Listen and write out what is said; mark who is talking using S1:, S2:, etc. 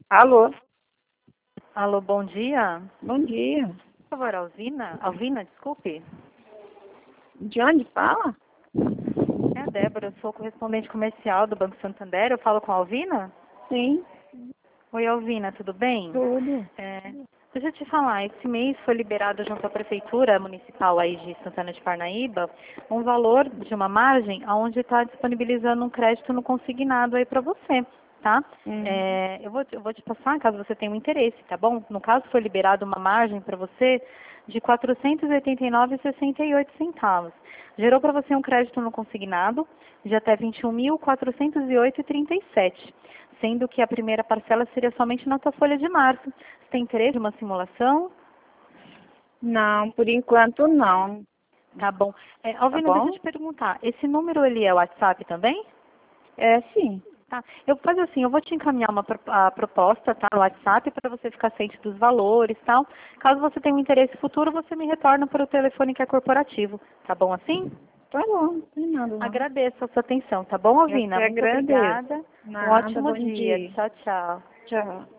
S1: Alô,
S2: Alô, bom dia.
S1: bom dia.
S2: Por favor, Alvina? Alvina, desculpe.
S1: De onde fala?
S2: É a Débora, eu sou correspondente comercial do Banco Santander. Eu falo com a Alvina?
S1: Sim,
S2: Oi, Alvina, tudo bem?
S1: tudo.
S2: Deixa eu te falar, esse mês foi liberado junto à Prefeitura Municipal aí de Santana de Parnaíba um valor de uma margem onde está disponibilizando um crédito no consignado aí para você, tá? Eu vou te passar caso você tenha um interesse, tá bom? No caso, foi liberado uma margem para você de R$ 489,68. Gerou para você um crédito no consignado de até R$ 21.408,37, sendo que a primeira parcela seria somente na sua folha de março. Você tem interesse em uma simulação?
S1: Não, por enquanto não.
S2: Tá bom.
S1: Tá
S2: Alvina, deixa eu
S1: bom?
S2: te perguntar, esse número ele é WhatsApp também?
S1: É sim.
S2: Tá. Eu vou fazer assim, eu vou te encaminhar a proposta, tá, no WhatsApp para você ficar ciente dos valores, tal. Caso você tenha um interesse futuro, você me retorna para o telefone que é corporativo. Tá bom assim?
S1: Tá bom, não tem nada não.
S2: Agradeço a sua atenção, tá bom,
S1: Eu
S2: Alvina?
S1: que
S2: Muito
S1: agradeço.
S2: obrigada. Um
S1: Nada,
S2: ótimo
S1: bom
S2: dia.
S1: dia.
S2: Tchau, tchau.
S1: Tchau.